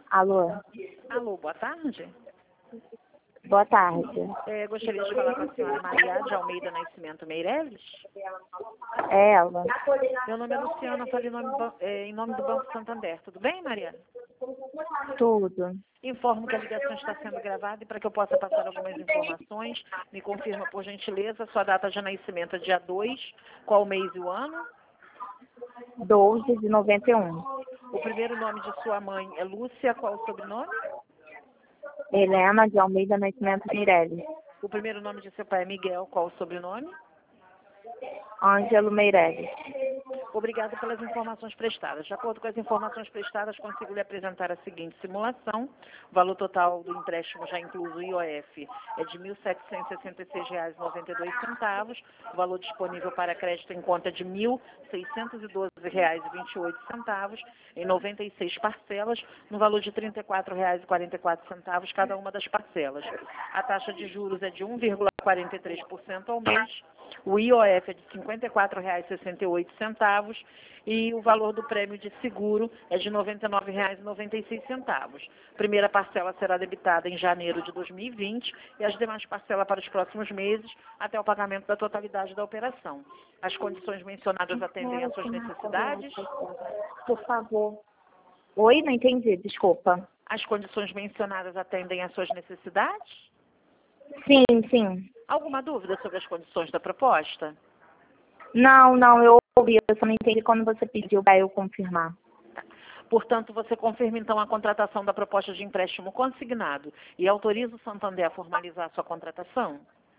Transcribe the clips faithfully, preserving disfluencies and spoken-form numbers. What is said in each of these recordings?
Alô, Alô, boa tarde. boa tarde. É, gostaria de falar com a senhora Maria de Almeida Nascimento Meireles. É ela. Meu nome é Luciana, falei em nome, do ban- é, em nome do Banco Santander. Tudo bem, Maria? Tudo. Informo que a ligação está sendo gravada e para que eu possa passar algumas informações, me confirma, por gentileza, sua data de nascimento é dia dois, qual o mês e o ano? doze de noventa e um. O primeiro nome de sua mãe é Lúcia, qual o sobrenome? Helena de Almeida Nascimento Meirelles. O primeiro nome de seu pai é Miguel, qual o sobrenome? Ângelo Meirelles. Obrigado pelas informações prestadas. De acordo com as informações prestadas, consigo lhe apresentar a seguinte simulação. O valor total do empréstimo, já incluso o I O F, é de mil setecentos e sessenta e seis reais e noventa e dois centavos. O valor disponível para crédito em conta é de mil seiscentos e doze reais e vinte e oito centavos, em noventa e seis parcelas, no valor de trinta e quatro reais e quarenta e quatro centavos cada uma das parcelas. A taxa de juros é de um vírgula quarenta e três por cento ao mês. O I O F é de cinquenta e quatro reais e sessenta e oito centavos e o valor do prêmio de seguro é de noventa e nove reais e noventa e seis centavos. Primeira parcela será debitada em janeiro de dois mil e vinte e as demais parcelas para os próximos meses até o pagamento da totalidade da operação. As condições mencionadas atendem às suas necessidades? Por favor. Oi, não entendi, desculpa. As condições mencionadas atendem às suas necessidades? Sim, sim. Alguma dúvida sobre as condições da proposta? Não, não, eu ouvi, eu só não entendi quando você pediu para eu confirmar. Portanto, você confirma então a contratação da proposta de empréstimo consignado e autoriza o Santander a formalizar sua contratação?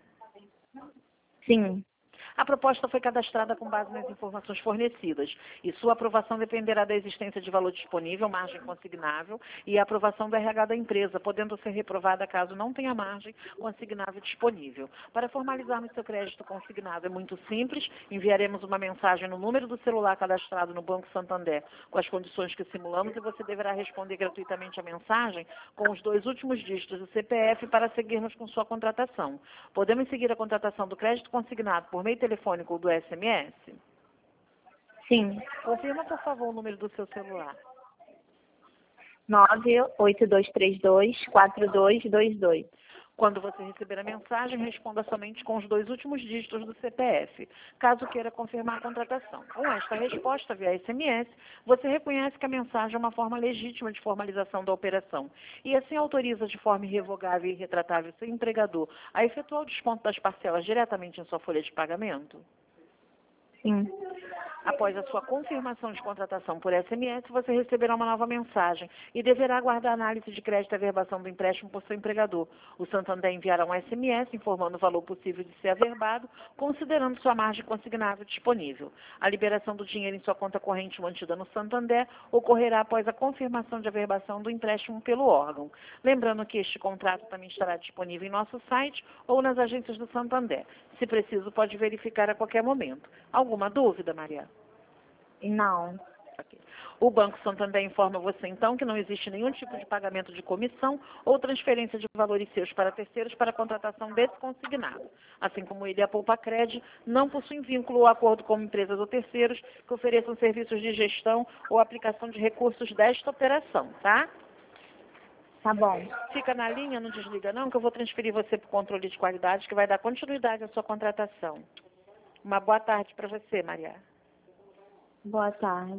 Sim, A proposta foi cadastrada com base nas informações fornecidas e sua aprovação dependerá da existência de valor disponível, margem consignável e a aprovação do R H da empresa, podendo ser reprovada caso não tenha margem consignável disponível. Para formalizarmos seu crédito consignado é muito simples, enviaremos uma mensagem no número do celular cadastrado no Banco Santander com as condições que simulamos e você deverá responder gratuitamente a mensagem com os dois últimos dígitos do C P F para seguirmos com sua contratação. Podemos seguir a contratação do crédito consignado por meio telefônico ou do S M S? sim. Confirma, por favor, o número do seu celular. nove oito dois três dois quatro dois dois dois. Quando você receber a mensagem, responda somente com os dois últimos dígitos do C P F, caso queira confirmar a contratação. Com esta resposta via S M S, você reconhece que a mensagem é uma forma legítima de formalização da operação e assim autoriza de forma irrevogável e irretratável seu empregador a efetuar o desconto das parcelas diretamente em sua folha de pagamento? Sim. Após a sua confirmação de contratação por S M S, você receberá uma nova mensagem e deverá aguardar a análise de crédito e averbação do empréstimo por seu empregador. O Santander enviará um S M S informando o valor possível de ser averbado, considerando sua margem consignável disponível. A liberação do dinheiro em sua conta corrente mantida no Santander ocorrerá após a confirmação de averbação do empréstimo pelo órgão. Lembrando que este contrato também estará disponível em nosso site ou nas agências do Santander. Se preciso, pode verificar a qualquer momento. Alguma dúvida, Maria? Não. Okay. O Banco Santander informa você, então, que não existe nenhum tipo de pagamento de comissão ou transferência de valores seus para terceiros para a contratação desse consignado. Assim como ele e a Poupa Cred não possuem vínculo ou acordo com empresas ou terceiros que ofereçam serviços de gestão ou aplicação de recursos desta operação, tá? Tá bom. Fica na linha, não desliga não, que eu vou transferir você para o controle de qualidade, que vai dar continuidade à sua contratação. Uma boa tarde para você, Maria. Boa tarde.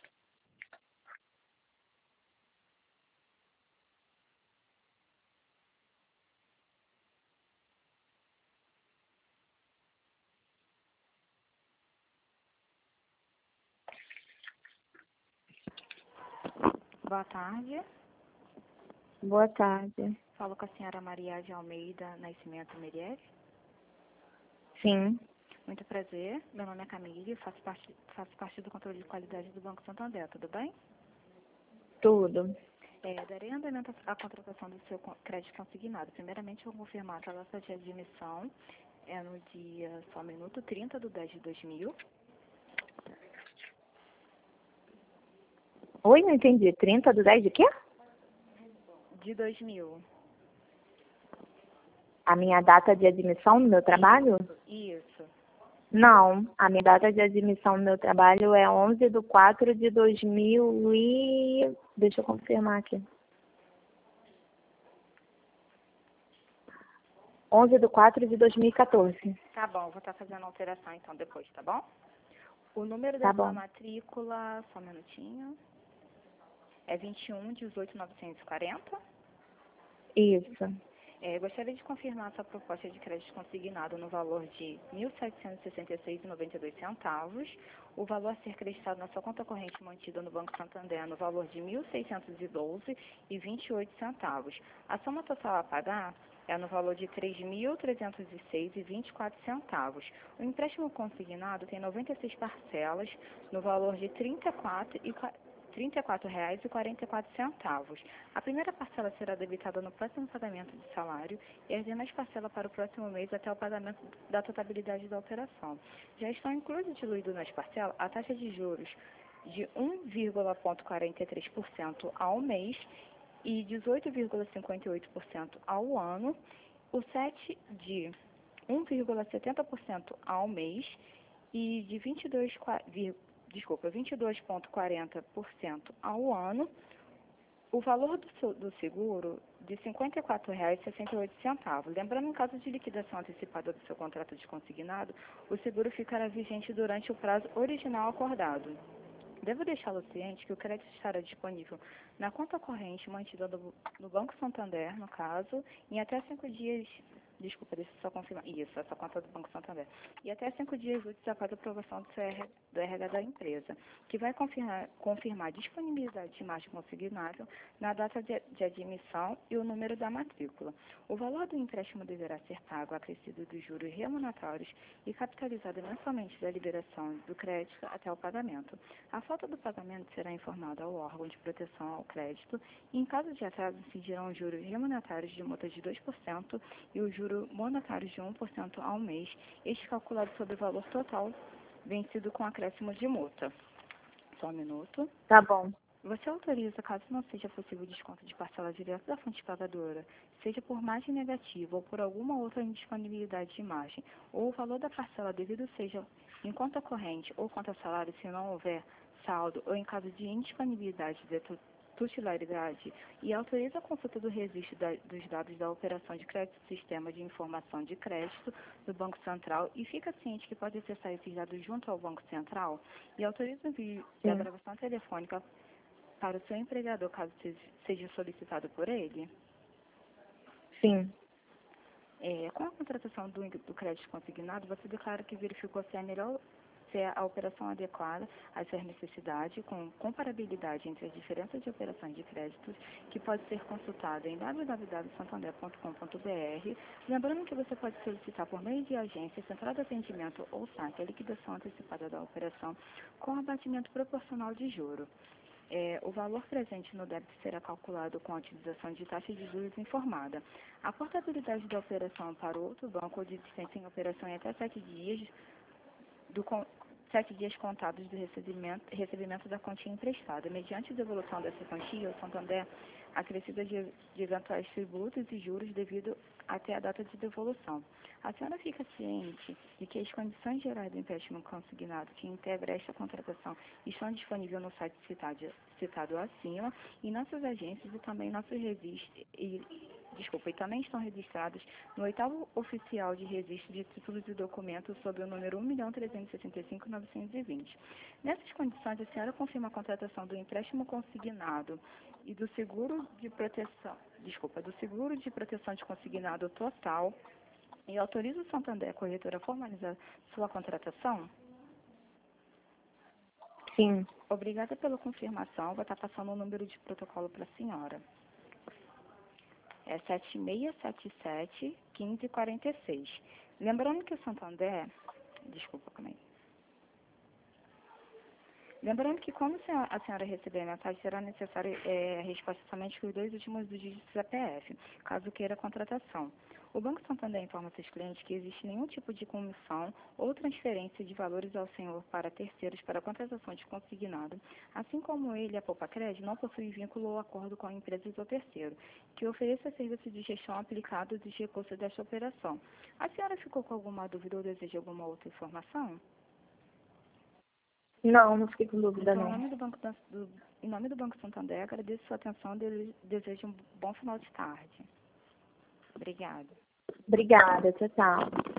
Boa tarde. Boa tarde. Falo com a senhora Maria de Almeida Nascimento Meireles. Sim. Muito prazer. Meu nome é Camille, faço parte, faço parte do controle de qualidade do Banco Santander. Tudo bem? Tudo. É, darei andamento à contratação do seu con- crédito consignado. Primeiramente, eu vou confirmar que a data de admissão é no dia, só um minuto, trinta de dez de dois mil. Oi, não entendi. trinta do dez de quê? De dois mil. A minha data de admissão no meu trabalho? Isso. Não, a minha data de admissão no meu trabalho é onze de quatro de dois mil e... Deixa eu confirmar aqui. onze de quatro de dois mil e quatorze. Tá bom, vou estar fazendo a alteração então depois, tá bom? O número Tá da sua bom. matrícula, só um minutinho, é vinte e um, dezoito, novecentos e quarenta. Isso. É, gostaria de confirmar sua proposta de crédito consignado no valor de mil setecentos e sessenta e seis reais e noventa e dois centavos. O valor a ser creditado na sua conta corrente mantida no Banco Santander no valor de mil seiscentos e doze reais e vinte e oito centavos. A soma total a pagar é no valor de três mil trezentos e seis reais e vinte e quatro centavos. O empréstimo consignado tem noventa e seis parcelas no valor de trinta e quatro reais e quarenta e quatro centavos. A primeira parcela será debitada no próximo pagamento de salário e as demais parcelas para o próximo mês até o pagamento da totalidade da operação. Já estão incluídos e diluídos nas parcelas a taxa de juros de um vírgula quarenta e três por cento ao mês e dezoito vírgula cinquenta e oito por cento ao ano, o S E T de um vírgula setenta por cento ao mês e de vinte e dois, desculpa, vinte e dois vírgula quarenta por cento ao ano, o valor do, seu, do seguro de cinquenta e quatro reais e sessenta e oito centavos. Lembrando, em caso de liquidação antecipada do seu contrato de consignado, o seguro ficará vigente durante o prazo original acordado. Devo deixá-lo ciente que o crédito estará disponível na conta corrente mantida no, no Banco Santander, no caso, em até cinco dias. Desculpa, deixa eu só confirmar. Isso, essa conta do Banco Santander. E até cinco dias úteis após a aprovação do, C R, do R H da empresa, que vai confirmar, confirmar a disponibilidade de margem consignável na data de, de admissão e o número da matrícula. O valor do empréstimo deverá ser pago acrescido dos juros remuneratórios e capitalizado mensalmente da liberação do crédito até o pagamento. A falta do pagamento será informada ao órgão de proteção ao crédito e, em caso de atraso, incidirão os juros remuneratórios de multa de dois por cento e os juros monetários de um por cento ao mês, este calculado sobre o valor total vencido com acréscimo de multa. Só um minuto. Tá bom. Você autoriza, caso não seja possível desconto de parcela direta da fonte pagadora, seja por margem negativa ou por alguma outra indisponibilidade de margem, ou o valor da parcela devido seja em conta corrente ou conta salário se não houver saldo ou em caso de indisponibilidade de titularidade, e autoriza a consulta do registro da, dos dados da operação de crédito do Sistema de Informação de Crédito do Banco Central e fica ciente que pode acessar esses dados junto ao Banco Central e autoriza o envio da gravação telefônica para o seu empregador, caso seja solicitado por ele? Sim. É, com a contratação do, do crédito consignado, você declara que verificou se é melhor se é a operação adequada às suas necessidades, com comparabilidade entre as diferenças de operações de créditos, que pode ser consultada em w w w ponto santander ponto com ponto b r. Lembrando que você pode solicitar por meio de agência, central de atendimento ou saque a liquidação antecipada da operação com abatimento proporcional de juro. É, o valor presente no débito será calculado com a utilização de taxa de juros informada. A portabilidade da operação para o outro banco ou de existência em operação em até sete dias do sete dias contados do recebimento, recebimento da quantia emprestada. Mediante a devolução dessa quantia, o Santander acrescida de, de eventuais tributos e juros devido até a data de devolução. A senhora fica ciente de que as condições gerais do empréstimo consignado que integra esta contratação estão disponíveis no site citado, citado acima e nossas agências e também nossos registros e Desculpa, e também estão registrados no oitavo oficial de registro de títulos e documentos sob o número um milhão trezentos e sessenta e cinco mil novecentos e vinte. Nessas condições, a senhora confirma a contratação do empréstimo consignado e do seguro de proteção, desculpa, do seguro de proteção de consignado total e autoriza o Santander Corretora a formalizar sua contratação? Sim. Obrigada pela confirmação. Vou estar passando o número de protocolo para a senhora. É sete seis sete sete, um cinco quatro seis. Lembrando que o Santander... Desculpa, calma aí. Lembrando que, como a senhora receber a mensagem, será necessário é, a resposta somente com os dois últimos dígitos do C P F, caso queira a contratação. O Banco Santander informa seus clientes que existe nenhum tipo de comissão ou transferência de valores ao senhor para terceiros para a contratação de consignado, assim como ele, a Poupa-Cred, não possui vínculo ou acordo com a empresa ou terceiro, que ofereça serviços de gestão aplicados dos recursos desta operação. A senhora ficou com alguma dúvida ou deseja alguma outra informação? Não, não fiquei com dúvida, Então, não. em nome do Banco, da, do, em nome do Banco Santander, agradeço sua atenção e desejo um bom final de tarde. Obrigada. Obrigada, tchau, tchau.